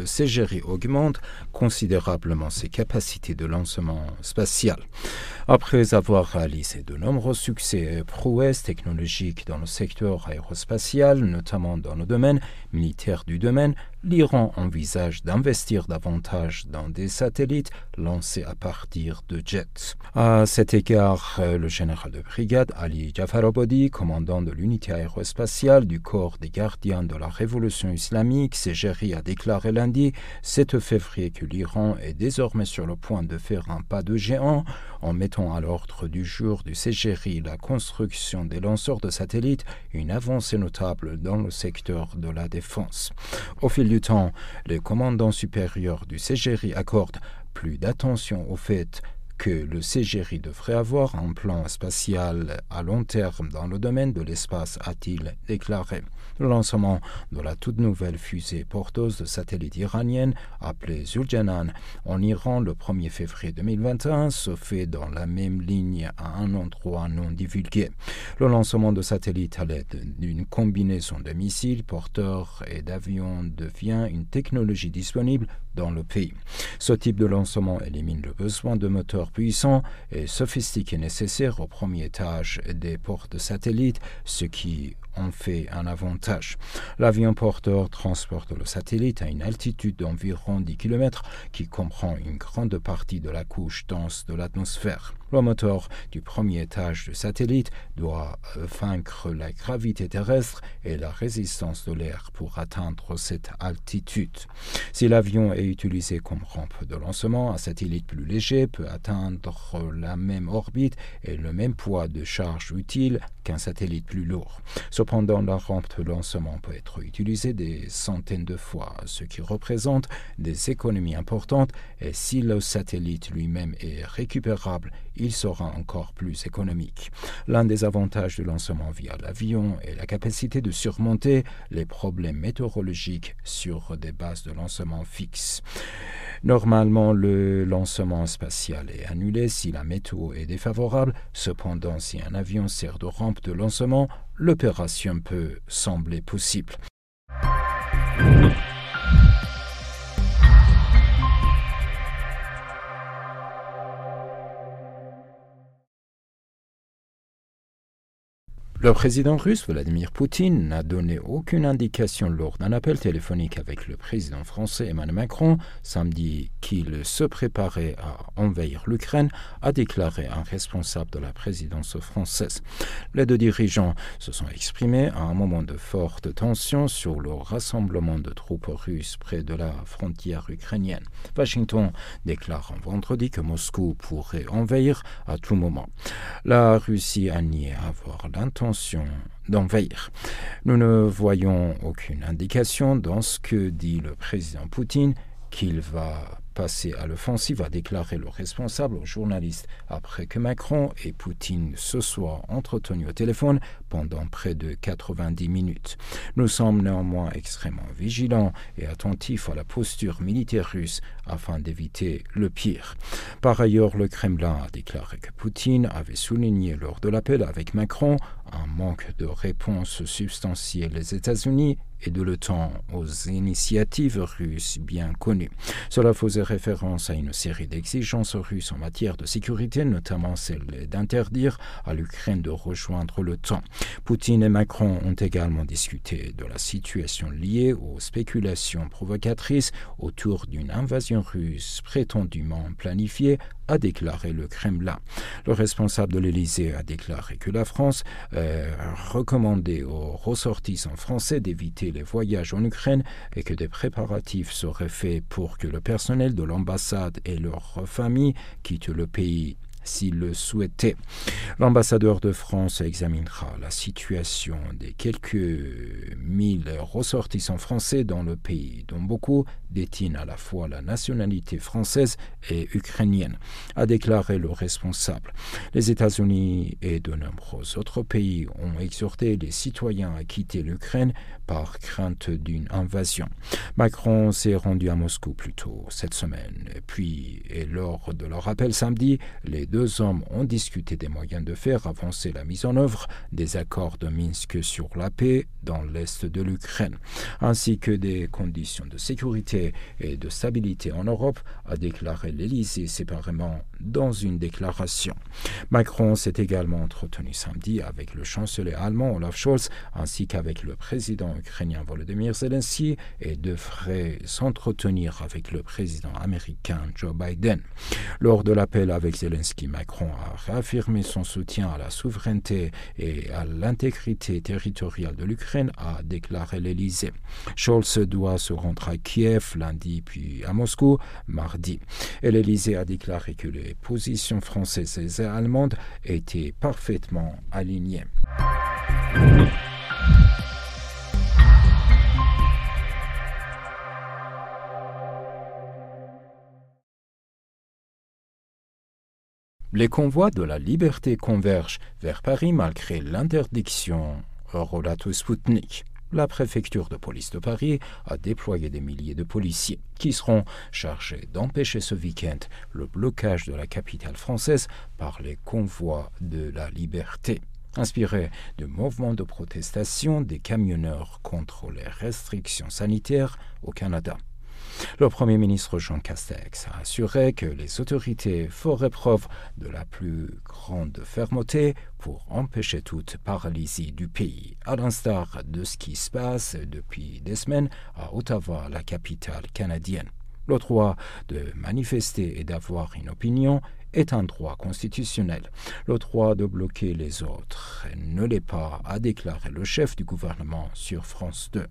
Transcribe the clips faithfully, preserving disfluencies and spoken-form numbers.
de Ségérie augmente considérablement ses capacités de lancement spatial. Après avoir réalisé de nombreux succès et prouesses technologiques dans le secteur aérospatial, notamment dans le domaine militaire du domaine, l'Iran envisage d'investir davantage dans des satellites lancés à partir de jets. À cet égard, le général de brigade Ali Jafarabadi, commandant de l'unité aérospatiale du corps des gardiens de la révolution islamique, Ségérie, a déclaré lundi sept février que l'Iran est désormais sur le point de faire un pas de géant en mettant à l'ordre du jour du Ségérie la construction des lanceurs de satellites, une avancée notable dans le secteur de la défense. Au fil du temps, les commandants supérieurs du Ségérie accordent plus d'attention au fait que le Ségérie devrait avoir un plan spatial à long terme dans le domaine de l'espace, a-t-il déclaré. Le lancement de la toute nouvelle fusée porteuse de satellites iranienne appelée Zuljanan en Iran le premier février deux mille vingt et un se fait dans la même ligne à un endroit non divulgué. Le lancement de satellites à l'aide d'une combinaison de missiles, porteurs et d'avions devient une technologie disponible dans le pays. Ce type de lancement élimine le besoin de moteurs puissants et sophistiqués nécessaires au premier étage des portes de satellites, ce qui en fait un avantage. L'avion porteur transporte le satellite à une altitude d'environ dix kilomètres qui comprend une grande partie de la couche dense de l'atmosphère. Le moteur du premier étage du satellite doit vaincre la gravité terrestre et la résistance de l'air pour atteindre cette altitude. Si l'avion est utilisé comme rampe de lancement, un satellite plus léger peut atteindre la même orbite et le même poids de charge utile qu'un satellite plus lourd. Cependant, la rampe de lancement peut être utilisée des centaines de fois, ce qui représente des économies importantes, et si le satellite lui-même est récupérable, il sera encore plus économique. L'un des avantages du lancement via l'avion est la capacité de surmonter les problèmes météorologiques sur des bases de lancement fixes. Normalement, le lancement spatial est annulé si la météo est défavorable. Cependant, si un avion sert de rampe de lancement, l'opération peut sembler possible. Le président russe Vladimir Poutine n'a donné aucune indication lors d'un appel téléphonique avec le président français Emmanuel Macron samedi qu'il se préparait à envahir l'Ukraine, a déclaré un responsable de la présidence française. Les deux dirigeants se sont exprimés à un moment de forte tension sur le rassemblement de troupes russes près de la frontière ukrainienne. Washington déclare vendredi que Moscou pourrait envahir à tout moment. La Russie a nié avoir l'intention d'envahir. Nous ne voyons aucune indication dans ce que dit le président Poutine qu'il va passer à l'offensive, a déclaré le responsable aux journalistes après que Macron et Poutine se soient entretenus au téléphone pendant près de quatre-vingt-dix minutes. Nous sommes néanmoins extrêmement vigilants et attentifs à la posture militaire russe afin d'éviter le pire. Par ailleurs, le Kremlin a déclaré que Poutine avait souligné lors de l'appel avec Macron un manque de réponse substantielle des États-Unis et de l'OTAN aux initiatives russes bien connues. Cela faisait référence à une série d'exigences russes en matière de sécurité, notamment celle d'interdire à l'Ukraine de rejoindre l'OTAN. Poutine et Macron ont également discuté de la situation liée aux spéculations provocatrices autour d'une invasion russe prétendument planifiée, a déclaré le Kremlin. Le responsable de l'Élysée a déclaré que la France euh, recommandait aux ressortissants français d'éviter les voyages en Ukraine et que des préparatifs seraient faits pour que le personnel de l'ambassade et leurs familles quittent le pays s'il le souhaitait. L'ambassadeur de France examinera la situation des quelques mille ressortissants français dans le pays, dont beaucoup détiennent à la fois la nationalité française et ukrainienne, a déclaré le responsable. Les États-Unis et de nombreux autres pays ont exhorté les citoyens à quitter l'Ukraine par crainte d'une invasion. Macron s'est rendu à Moscou plus tôt cette semaine, puis, et lors de leur appel samedi, les deux hommes ont discuté des moyens de faire avancer la mise en œuvre des accords de Minsk sur la paix dans l'est de l'Ukraine, ainsi que des conditions de sécurité et de stabilité en Europe, a déclaré l'Élysée séparément dans une déclaration. Macron s'est également entretenu samedi avec le chancelier allemand Olaf Scholz ainsi qu'avec le président ukrainien Volodymyr Zelensky et devrait s'entretenir avec le président américain Joe Biden. Lors de l'appel avec Zelensky, Macron a réaffirmé son soutien à la souveraineté et à l'intégrité territoriale de l'Ukraine, a déclaré l'Élysée. Scholz doit se rendre à Kiev lundi puis à Moscou mardi. Et l'Élysée a déclaré que les positions françaises et allemandes étaient parfaitement alignées. Les convois de la liberté convergent vers Paris malgré l'interdiction, relate Sputnik. La préfecture de police de Paris a déployé des milliers de policiers qui seront chargés d'empêcher ce week-end le blocage de la capitale française par les convois de la liberté. Inspiré du mouvement de protestation des camionneurs contre les restrictions sanitaires au Canada. Le Premier ministre Jean Castex a assuré que les autorités feraient preuve de la plus grande fermeté pour empêcher toute paralysie du pays, à l'instar de ce qui se passe depuis des semaines à Ottawa, la capitale canadienne. Le droit de manifester et d'avoir une opinion est un droit constitutionnel. Le droit de bloquer les autres ne l'est pas, a déclaré le chef du gouvernement sur France deux.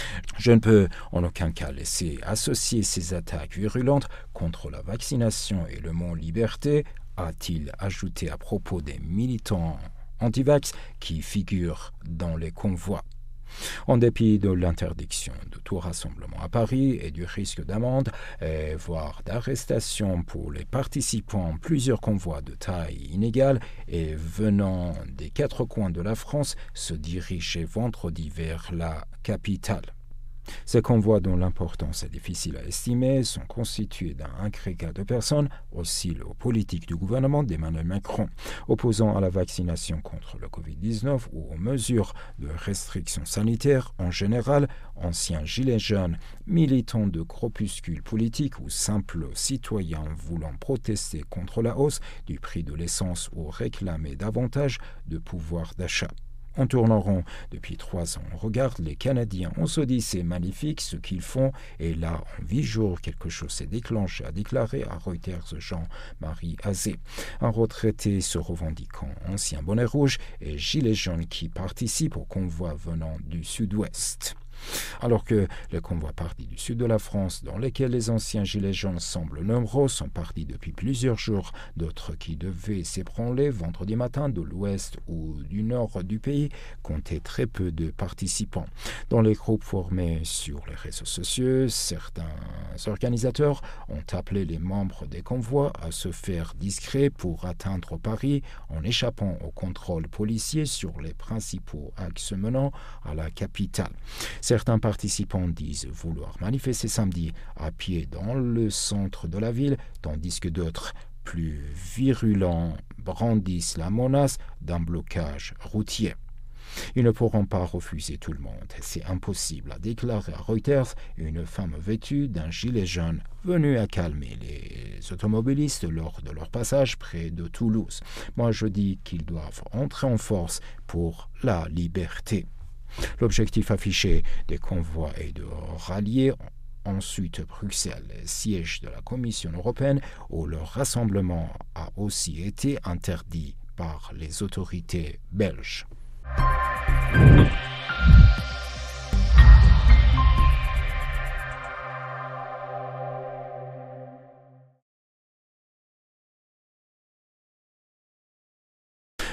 Je ne peux en aucun cas laisser associer ces attaques virulentes contre la vaccination et le mot liberté, a-t-il ajouté à propos des militants anti-vax qui figurent dans les convois. En dépit de l'interdiction de tout rassemblement à Paris et du risque d'amende, et voire d'arrestation pour les participants, plusieurs convois de taille inégale et venant des quatre coins de la France se dirigeaient vendredi vers la capitale. Ces convois, dont l'importance est difficile à estimer, sont constitués d'un agrégat de personnes hostiles aux politiques du gouvernement d'Emmanuel Macron, opposant à la vaccination contre le covid dix-neuf ou aux mesures de restriction sanitaire en général, anciens gilets jaunes, militants de groupuscules politiques ou simples citoyens voulant protester contre la hausse du prix de l'essence ou réclamer davantage de pouvoir d'achat. En tournant rond depuis trois ans, on regarde les Canadiens, on se dit c'est magnifique ce qu'ils font, et là, en huit jours, quelque chose s'est déclenché, a déclaré à Reuters Jean-Marie Azé, un retraité se revendiquant ancien bonnet rouge et gilet jaune qui participe au convoi venant du sud-ouest. Alors que les convois partis du sud de la France, dans lesquels les anciens gilets jaunes semblent nombreux, sont partis depuis plusieurs jours, d'autres qui devaient s'ébranler vendredi matin de l'ouest ou du nord du pays comptaient très peu de participants. Dans les groupes formés sur les réseaux sociaux, certains organisateurs ont appelé les membres des convois à se faire discrets pour atteindre Paris en échappant au contrôle policier sur les principaux axes menant à la capitale. Certains participants disent vouloir manifester samedi à pied dans le centre de la ville, tandis que d'autres, plus virulents, brandissent la menace d'un blocage routier. Ils ne pourront pas refuser tout le monde. C'est impossible, a déclaré à Reuters une femme vêtue d'un gilet jaune venue à calmer les automobilistes lors de leur passage près de Toulouse. Moi, je dis qu'ils doivent entrer en force pour la liberté. L'objectif affiché des convois est de rallier ensuite Bruxelles, siège de la Commission européenne, où leur rassemblement a aussi été interdit par les autorités belges.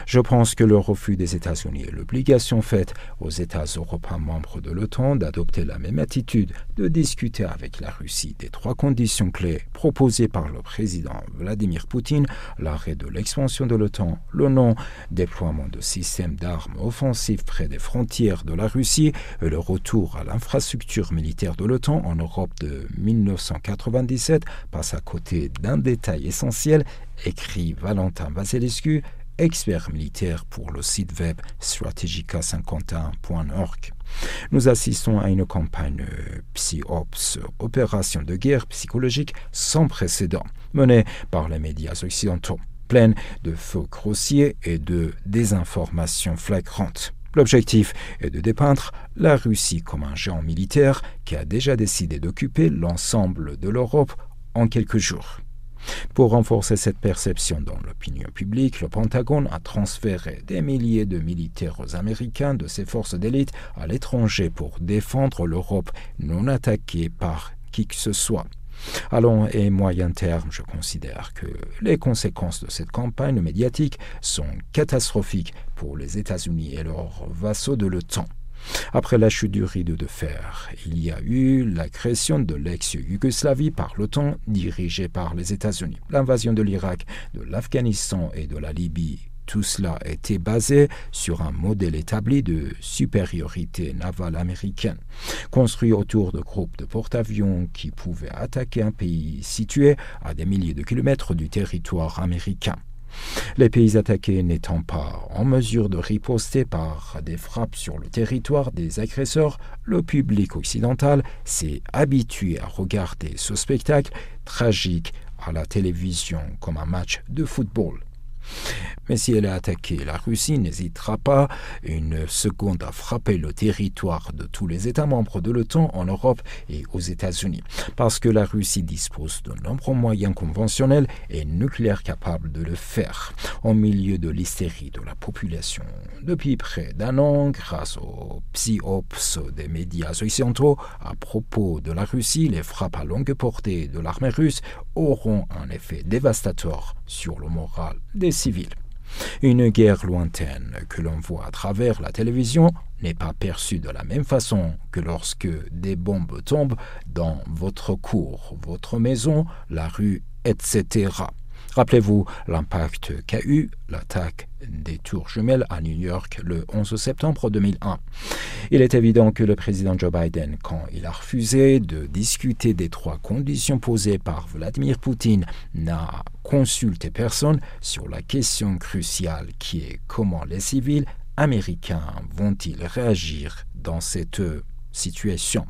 Je pense que le refus des États-Unis et l'obligation faite aux États européens membres de l'OTAN d'adopter la même attitude, de discuter avec la Russie des trois conditions clés proposées par le président Vladimir Poutine, l'arrêt de l'expansion de l'OTAN, le non-déploiement de systèmes d'armes offensives près des frontières de la Russie et le retour à l'infrastructure militaire de l'OTAN en Europe de mille neuf cent quatre-vingt-dix-sept passe à côté d'un détail essentiel, écrit Valentin Vasilescu, expert militaire pour le site web strategica cinquante et un point org. Nous assistons à une campagne psyops, opération de guerre psychologique sans précédent, menée par les médias occidentaux, pleine de faux grossiers et de désinformation flagrante. L'objectif est de dépeindre la Russie comme un géant militaire qui a déjà décidé d'occuper l'ensemble de l'Europe en quelques jours. Pour renforcer cette perception dans l'opinion publique, le Pentagone a transféré des milliers de militaires américains de ses forces d'élite à l'étranger pour défendre l'Europe non attaquée par qui que ce soit. À long et moyen terme, je considère que les conséquences de cette campagne médiatique sont catastrophiques pour les États-Unis et leurs vassaux de l'OTAN. Après la chute du rideau de fer, il y a eu l'agression de l'ex-Yougoslavie par l'OTAN dirigée par les États-Unis, l'invasion de l'Irak, de l'Afghanistan et de la Libye. Tout cela était basé sur un modèle établi de supériorité navale américaine, construit autour de groupes de porte-avions qui pouvaient attaquer un pays situé à des milliers de kilomètres du territoire américain. Les pays attaqués n'étant pas en mesure de riposter par des frappes sur le territoire des agresseurs, le public occidental s'est habitué à regarder ce spectacle tragique à la télévision comme un match de football. Mais si elle a attaqué, la Russie n'hésitera pas une seconde à frapper le territoire de tous les États membres de l'OTAN en Europe et aux États-Unis, parce que la Russie dispose de nombreux moyens conventionnels et nucléaires capables de le faire. Au milieu de l'hystérie de la population, depuis près d'un an, grâce aux psyops des médias occidentaux, à propos de la Russie, les frappes à longue portée de l'armée russe auront un effet dévastateur sur le moral des civils. Une guerre lointaine que l'on voit à travers la télévision n'est pas perçue de la même façon que lorsque des bombes tombent dans votre cour, votre maison, la rue, et cetera. Rappelez-vous l'impact qu'a eu l'attaque des tours jumelles à New York le onze septembre deux mille un. Il est évident que le président Joe Biden, quand il a refusé de discuter des trois conditions posées par Vladimir Poutine, n'a consulté personne sur la question cruciale qui est comment les civils américains vont-ils réagir dans cette situation.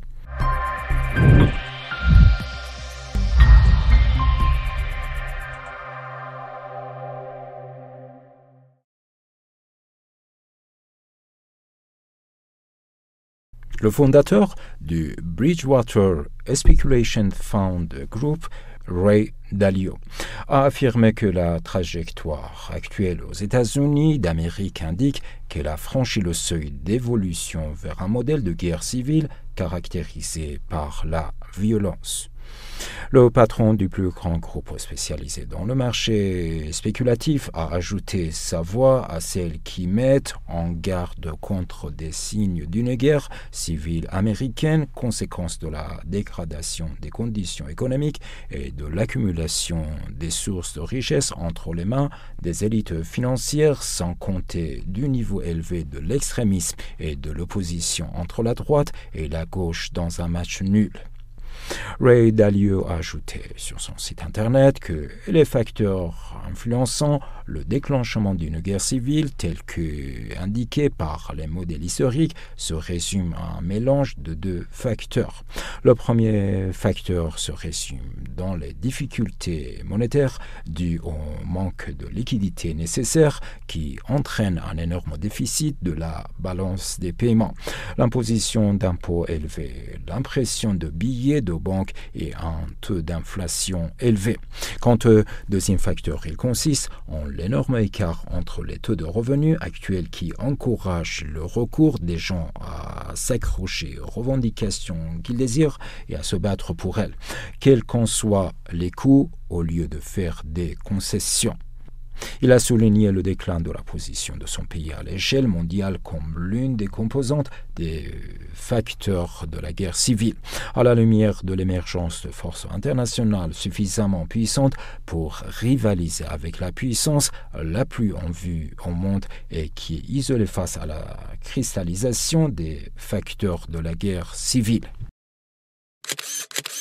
Le fondateur du Bridgewater Speculation Fund Group, Ray Dalio, a affirmé que la trajectoire actuelle aux États-Unis d'Amérique indique qu'elle a franchi le seuil d'évolution vers un modèle de guerre civile caractérisé par la violence. Le patron du plus grand groupe spécialisé dans le marché spéculatif a ajouté sa voix à celles qui mettent en garde contre des signes d'une guerre civile américaine, conséquence de la dégradation des conditions économiques et de l'accumulation des sources de richesse entre les mains des élites financières, sans compter du niveau élevé de l'extrémisme et de l'opposition entre la droite et la gauche dans un match nul. Ray Dalio a ajouté sur son site internet que les facteurs influençant le déclenchement d'une guerre civile, tels que indiqués par les modèles historiques, se résument à un mélange de deux facteurs. Le premier facteur se résume dans les difficultés monétaires dues au manque de liquidité nécessaire qui entraîne un énorme déficit de la balance des paiements, l'imposition d'impôts élevés, l'impression de billets de banque et un taux d'inflation élevé. Quant au deuxième facteur, il consiste en l'énorme écart entre les taux de revenus actuels qui encouragent le recours des gens à s'accrocher aux revendications qu'ils désirent et à se battre pour elles, quels qu'en soient les coûts, au lieu de faire des concessions. Il a souligné le déclin de la position de son pays à l'échelle mondiale comme l'une des composantes des facteurs de la guerre civile, à la lumière de l'émergence de forces internationales suffisamment puissantes pour rivaliser avec la puissance la plus en vue au monde et qui est isolée face à la cristallisation des facteurs de la guerre civile.